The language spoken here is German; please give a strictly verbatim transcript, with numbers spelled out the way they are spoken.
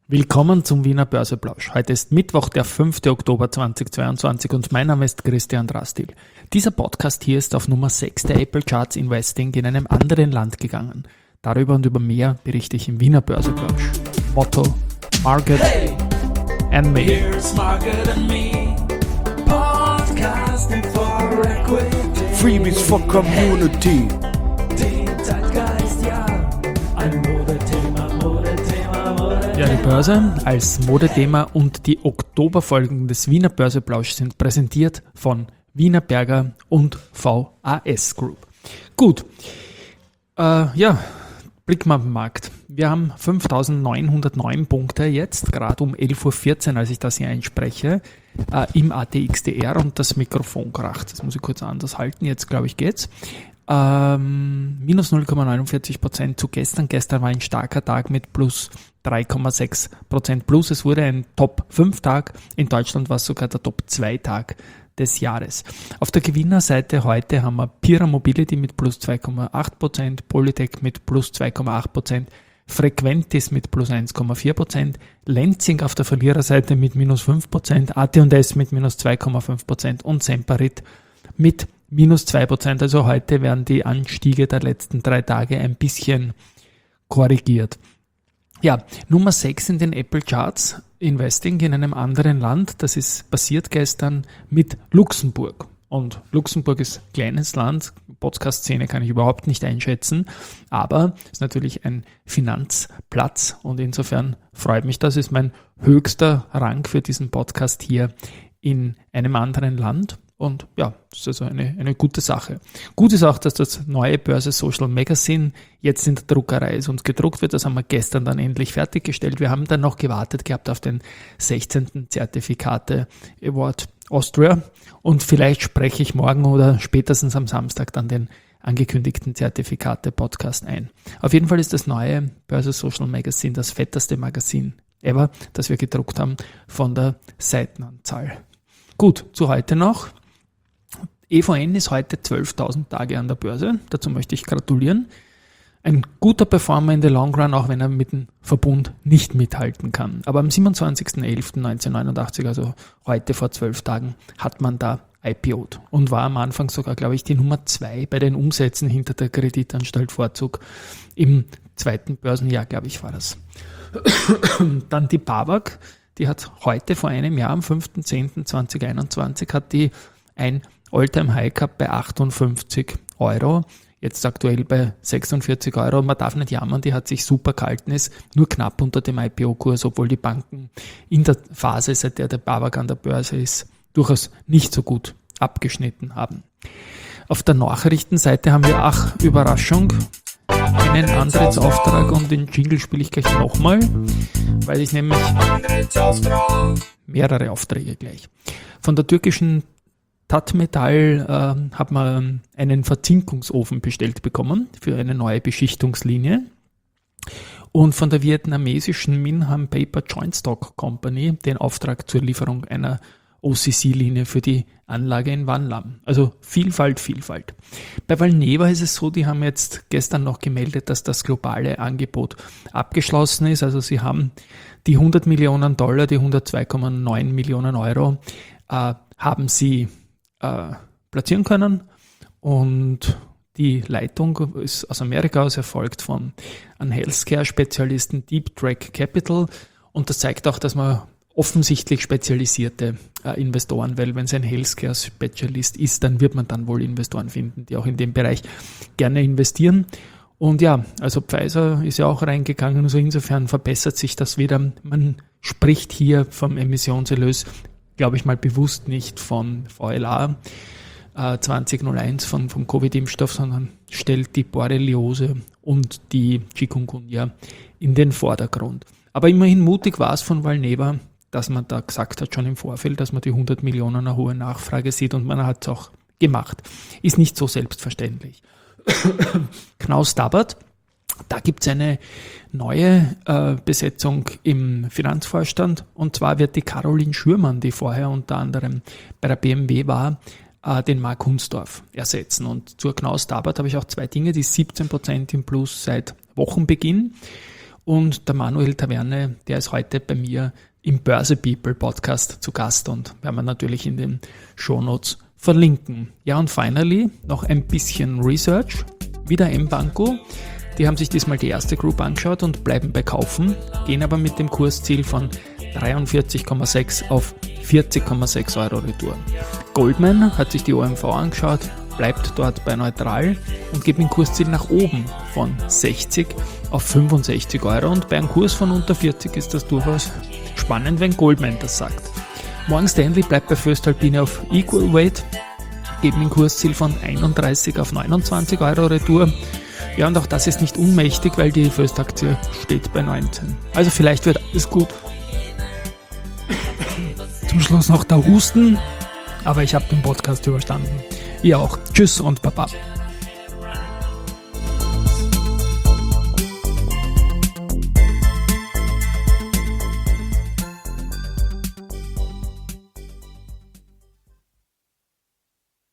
Willkommen zum Wiener Börseplausch. Heute ist Mittwoch, der fünfte Oktober zweitausendzweiundzwanzig und mein Name ist Christian Drastil. Dieser Podcast hier ist auf Nummer sechs der Apple Charts Investing in einem anderen Land gegangen. Darüber und über mehr berichte ich im Wiener Börseplausch. Motto: Market hey, and me. Here's Market and me. Podcasting for equity. Freebies for community. Die Zeitgeist, ja. Ein Modethema, Modethema, Modethema. Ja, die Börse als Modethema und die Oktoberfolgen des Wiener Börseplausch sind präsentiert von Wienerberger und V A S Group. Gut, äh, ja, Blick mal auf den Markt. Wir haben fünftausendneunhundertneun Punkte jetzt, gerade um elf Uhr vierzehn, als ich das hier einspreche, äh, im A T X D R und das Mikrofon kracht. Das muss ich kurz anders halten, jetzt glaube ich geht's. Ähm, minus null Komma neunundvierzig Prozent zu gestern. Gestern war ein starker Tag mit plus drei Komma sechs Prozent plus. Es wurde ein Top fünf Tag. In Deutschland war es sogar der Top zwei Tag des Jahres. Auf der Gewinnerseite heute haben wir Pira Mobility mit plus zwei Komma acht Prozent, Polytech mit plus zwei Komma acht Prozent, Frequentis mit plus eins Komma vier Prozent, Lenzing auf der Verliererseite mit minus fünf Prozent, A T und S mit minus zwei Komma fünf Prozent und Semperit mit minus zwei Prozent. Also heute werden die Anstiege der letzten drei Tage ein bisschen korrigiert. Ja, Nummer sechs in den Apple Charts, Investing in einem anderen Land. Das ist passiert gestern mit Luxemburg. Und Luxemburg ist ein kleines Land, Podcast-Szene kann ich überhaupt nicht einschätzen, aber ist natürlich ein Finanzplatz und insofern freut mich das, ist mein höchster Rang für diesen Podcast hier in einem anderen Land. Und ja, das ist also eine, eine gute Sache. Gut ist auch, dass das neue Börse Social Magazine jetzt in der Druckerei ist und gedruckt wird. Das haben wir gestern dann endlich fertiggestellt. Wir haben dann noch gewartet gehabt auf den sechzehnten Zertifikate Award Austria. Und vielleicht spreche ich morgen oder spätestens am Samstag dann den angekündigten Zertifikate-Podcast ein. Auf jeden Fall ist das neue Börse Social Magazine das fetteste Magazin ever, das wir gedruckt haben von der Seitenanzahl. Gut, zu heute noch. E V N ist heute zwölftausend Tage an der Börse. Dazu möchte ich gratulieren. Ein guter Performer in the long run, auch wenn er mit dem Verbund nicht mithalten kann. Aber am siebenundzwanzigsten elften neunzehnhundertneunundachtzig, also heute vor zwölf Tagen, hat man da I P O'd und war am Anfang sogar, glaube ich, die Nummer zwei bei den Umsätzen hinter der Kreditanstalt Vorzug. Im zweiten Börsenjahr, glaube ich, war das. Dann die BAWAG, die hat heute vor einem Jahr, am fünften zehnten zweitausendeinundzwanzig, hat die ein All-Time-High gehabt bei achtundfünfzig Euro, jetzt aktuell bei sechsundvierzig Euro. Man darf nicht jammern, die hat sich super gehalten, ist nur knapp unter dem I P O-Kurs, obwohl die Banken in der Phase, seit der der BAWAG an der Börse ist, durchaus nicht so gut abgeschnitten haben. Auf der Nachrichtenseite haben wir, ach, Überraschung, einen Antrittsauftrag und den Jingle spiele ich gleich nochmal, weil ich nämlich mehrere Aufträge gleich. Von der türkischen Tatmetall äh, hat man einen Verzinkungsofen bestellt bekommen für eine neue Beschichtungslinie. Und von der vietnamesischen Minham Paper Joint Stock Company den Auftrag zur Lieferung einer O C C-Linie für die Anlage in Van Lam. Also Vielfalt, Vielfalt. Bei Valneva ist es so, die haben jetzt gestern noch gemeldet, dass das globale Angebot abgeschlossen ist. Also sie haben die hundert Millionen Dollar, die hundertzwei Komma neun Millionen Euro, äh, haben sie äh, platzieren können. Und die Leitung ist aus Amerika aus erfolgt von einem Healthcare-Spezialisten Deep Track Capital. Und das zeigt auch, dass man offensichtlich spezialisierte äh, Investoren, weil wenn es ein Healthcare-Spezialist ist, dann wird man dann wohl Investoren finden, die auch in dem Bereich gerne investieren. Und ja, also Pfizer ist ja auch reingegangen, also insofern verbessert sich das wieder. Man spricht hier vom Emissionserlös, glaube ich mal bewusst nicht von V L A äh, zwanzig null eins, von, vom Covid-Impfstoff, sondern stellt die Borreliose und die Chikungunya in den Vordergrund. Aber immerhin mutig war es von Valneva, dass man da gesagt hat, schon im Vorfeld, dass man die hundert Millionen eine hohe Nachfrage sieht und man hat es auch gemacht. Ist nicht so selbstverständlich. Knaus Tabbert, da gibt es eine neue äh, Besetzung im Finanzvorstand und zwar wird die Caroline Schürmann, die vorher unter anderem bei der B M W war, äh, den Mark Hunsdorf ersetzen. Und zur Knaus Tabbert habe ich auch zwei Dinge, die siebzehn Prozent im Plus seit Wochenbeginn. Und der Manuel Taverne, der ist heute bei mir im Börse People Podcast zu Gast und werden wir natürlich in den Shownotes verlinken. Ja, und finally noch ein bisschen Research. Wieder mBanco. Die haben sich diesmal die erste Group angeschaut und bleiben bei Kaufen, gehen aber mit dem Kursziel von dreiundvierzig Komma sechs auf vierzig Komma sechs Euro retour. Goldman hat sich die O M V angeschaut, bleibt dort bei neutral und geht mit dem Kursziel nach oben von sechzig auf fünfundsechzig Euro. Und bei einem Kurs von unter vierzig ist das durchaus spannend, wenn Goldman das sagt. Morgan Stanley bleibt bei Voestalpine auf Equal Weight, geht mit dem Kursziel von einunddreißig auf neunundzwanzig Euro retour. Ja, und auch das ist nicht unmächtig, weil die Voest-Aktie steht bei neunzehn. Also vielleicht wird alles gut. Zum Schluss noch der Husten, aber ich habe den Podcast überstanden. Ihr auch. Tschüss und Baba.